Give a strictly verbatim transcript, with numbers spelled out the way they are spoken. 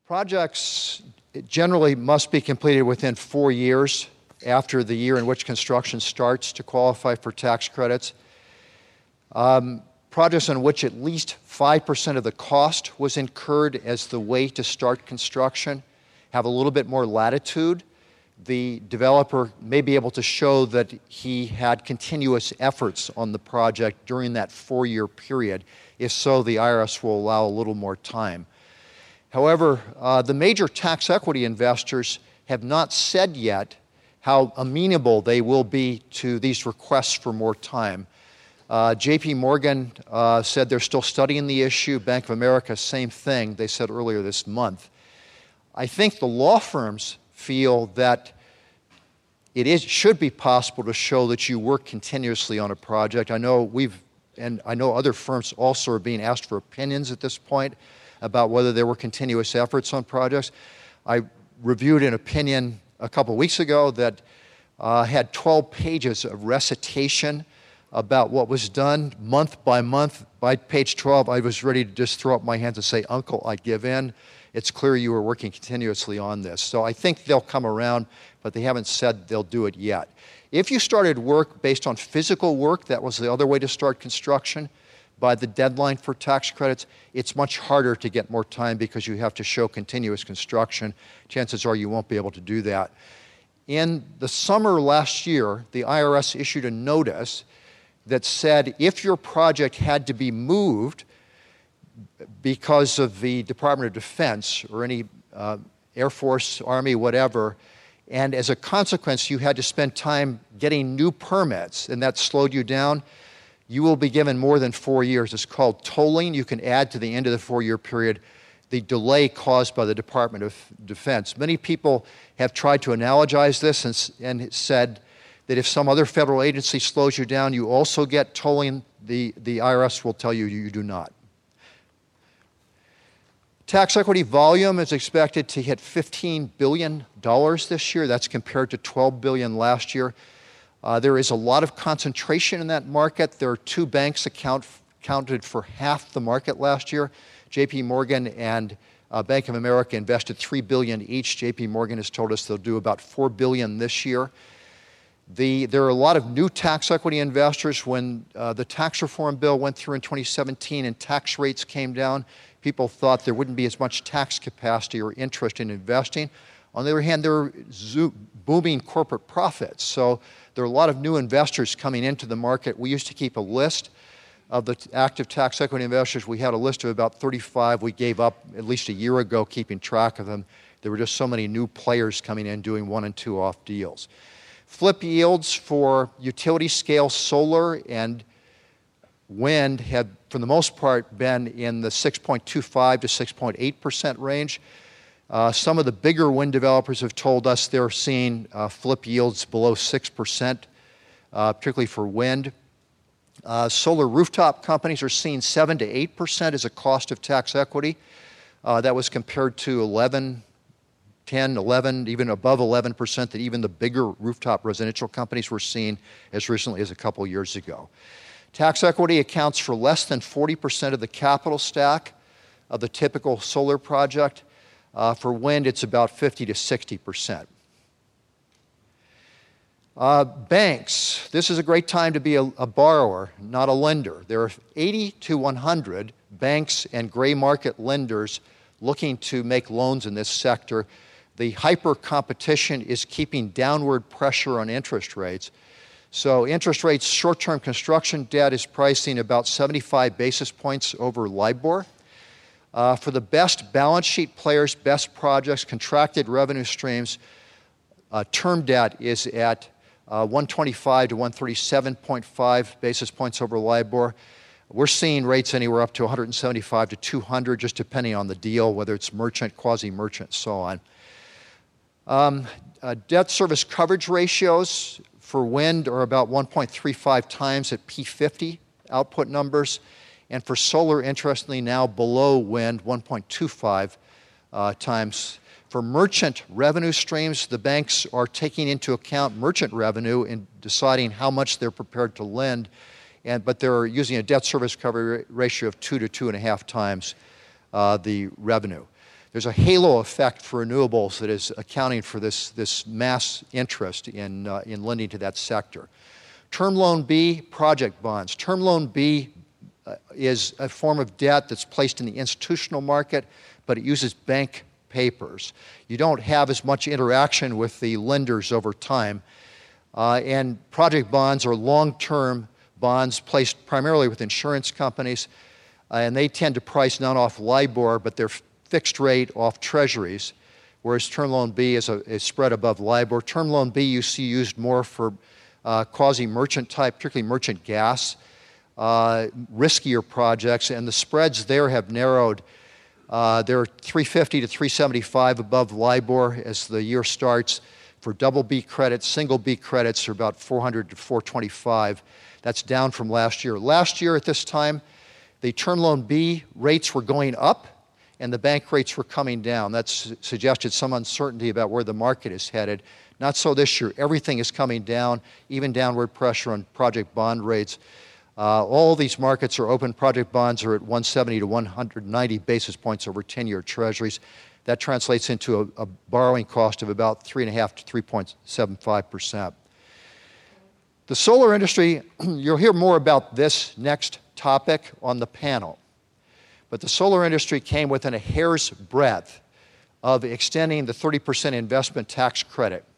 Projects generally must be completed within four years after the year in which construction starts to qualify for tax credits. Um, projects on which at least five percent of the cost was incurred as the way to start construction have a little bit more latitude. The developer may be able to show that he had continuous efforts on the project during that four-year period. If so, the I R S will allow a little more time. However, uh, the major tax equity investors have not said yet how amenable they will be to these requests for more time. Uh, J P Morgan uh, said they're still studying the issue. Bank of America, same thing, they said earlier this month. I think the law firms feel that it is, should be possible to show that you work continuously on a project. I know we've, and I know other firms also are being asked for opinions at this point about whether there were continuous efforts on projects. I reviewed an opinion a couple weeks ago that uh, had twelve pages of recitation about what was done month by month. By page twelve, I was ready to just throw up my hands and say, "Uncle, I give in. It's clear you were working continuously on this." So I think they'll come around, but they haven't said they'll do it yet. If you started work based on physical work, that was the other way to start construction, by the deadline for tax credits, it's much harder to get more time because you have to show continuous construction. Chances are you won't be able to do that. In the summer last year, the I R S issued a notice that said if your project had to be moved because of the Department of Defense or any uh, Air Force, Army, whatever, and as a consequence you had to spend time getting new permits and that slowed you down, you will be given more than four years. It's called tolling. You can add to the end of the four-year period the delay caused by the Department of Defense. Many people have tried to analogize this and, and said that if some other federal agency slows you down, you also get tolling. The, the I R S will tell you you do not. Tax equity volume is expected to hit fifteen billion dollars this year. That's compared to twelve billion dollars last year. Uh, there is a lot of concentration in that market. There are two banks account counted for half the market last year. J P Morgan and uh, Bank of America invested three billion dollars each. J P Morgan has told us they'll do about four billion dollars this year. The, there are a lot of new tax equity investors. When uh, the tax reform bill went through in twenty seventeen and tax rates came down, people thought there wouldn't be as much tax capacity or interest in investing. On the other hand, there are zo- booming corporate profits. So there are a lot of new investors coming into the market. We used to keep a list of the active tax equity investors. We had a list of about thirty-five. We gave up at least a year ago keeping track of them. There were just so many new players coming in doing one and two off deals. Flip yields for utility scale solar and wind have, for the most part, been in the six point two five to six point eight percent range. Uh, some of the bigger wind developers have told us they're seeing uh, flip yields below six percent, uh, particularly for wind. Uh, solar rooftop companies are seeing seven to eight percent as a cost of tax equity. Uh, that was compared to eleven, ten, eleven, even above eleven percent that even the bigger rooftop residential companies were seeing as recently as a couple years ago. Tax equity accounts for less than forty percent of the capital stack of the typical solar project. Uh, for wind, it's about fifty to sixty percent. Uh, banks, this is a great time to be a, a borrower, not a lender. There are eighty to one hundred banks and gray market lenders looking to make loans in this sector. The hyper competition is keeping downward pressure on interest rates. So interest rates, short-term construction debt is pricing about seventy-five basis points over LIBOR. Uh, for the best balance sheet players, best projects, contracted revenue streams, uh, term debt is at uh, one twenty-five to one thirty-seven point five basis points over LIBOR. We're seeing rates anywhere up to one seventy-five to two hundred, just depending on the deal, whether it's merchant, quasi-merchant, so on. Um, uh, debt service coverage ratios for wind are about one point three five times at P fifty output numbers. And for solar, interestingly, now below wind, one point two five uh, times. For merchant revenue streams, the banks are taking into account merchant revenue in deciding how much they're prepared to lend, and, but they're using a debt service coverage ratio of two to two and a half times uh, the revenue. there's a halo effect for renewables that is accounting for this, this mass interest in, uh, in lending to that sector. Term Loan B, project bonds. Term Loan B uh, is a form of debt that's placed in the institutional market, but it uses bank papers. You don't have as much interaction with the lenders over time. Uh, and project bonds are long-term bonds placed primarily with insurance companies, uh, and they tend to price not off LIBOR, but they're fixed rate off treasuries, whereas Term Loan B is, a, is spread above LIBOR. Term Loan B you see used more for uh, quasi-merchant type, particularly merchant gas, uh, riskier projects, and the spreads there have narrowed. Uh, they're three fifty to three seventy-five above LIBOR as the year starts. For double B credits, single B credits are about four hundred to four twenty-five. That's down from last year. Last year at this time, the Term Loan B rates were going up and the bank rates were coming down. That suggested some uncertainty about where the market is headed. Not so this year. Everything is coming down, even downward pressure on project bond rates. Uh, all these markets are open. Project bonds are at one seventy to one ninety basis points over ten-year treasuries. That translates into a, a borrowing cost of about three point five to three point seven five percent. The solar industry, you'll hear more about this next topic on the panel. But the solar industry came within a hair's breadth of extending the thirty percent investment tax credit.